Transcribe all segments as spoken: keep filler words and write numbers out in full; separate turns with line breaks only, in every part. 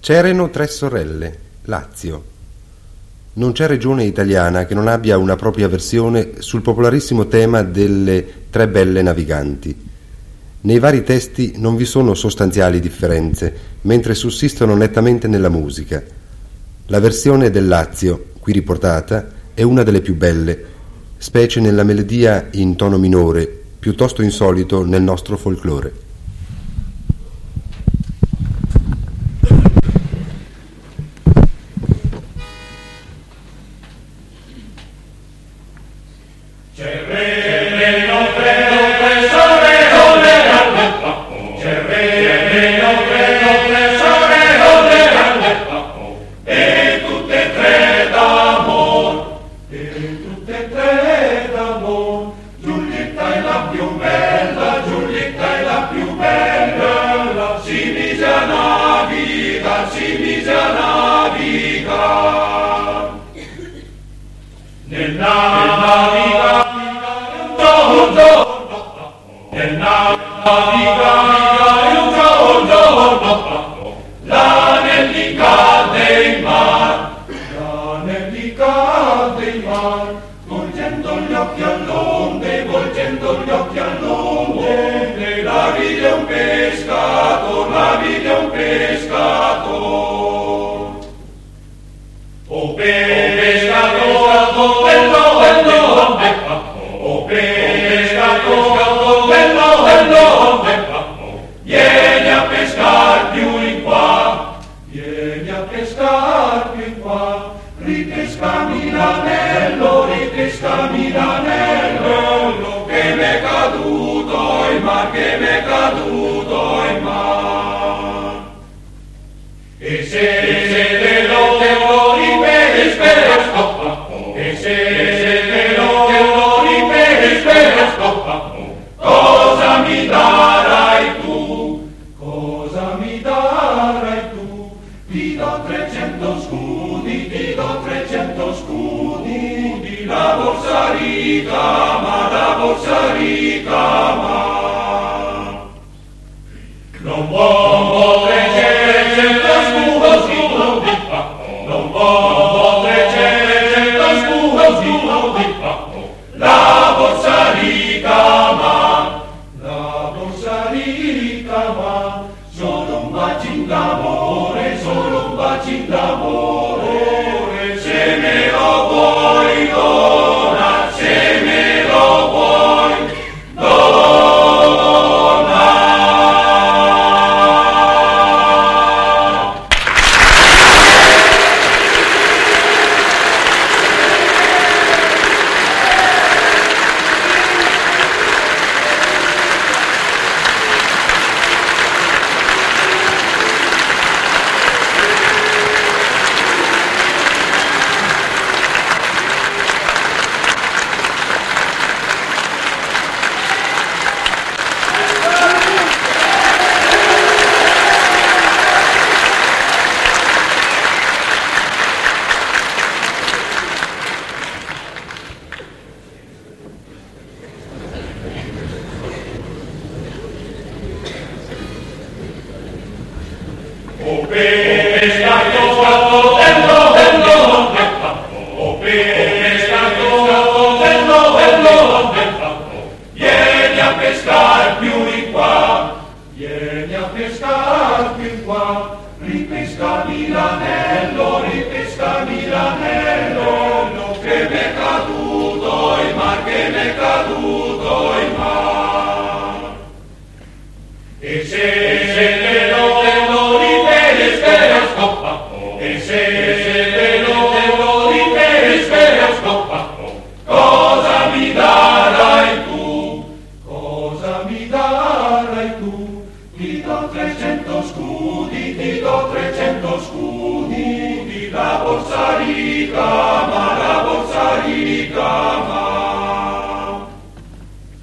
C'erano tre sorelle, Lazio. Non c'è regione italiana che non abbia una propria versione sul popolarissimo tema delle tre belle naviganti. Nei vari testi non vi sono sostanziali differenze, mentre sussistono nettamente nella musica. La versione del Lazio, qui riportata, è una delle più belle, specie nella melodia in tono minore, piuttosto insolito nel nostro folklore.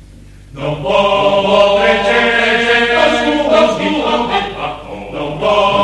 Non può trecento scudi, non può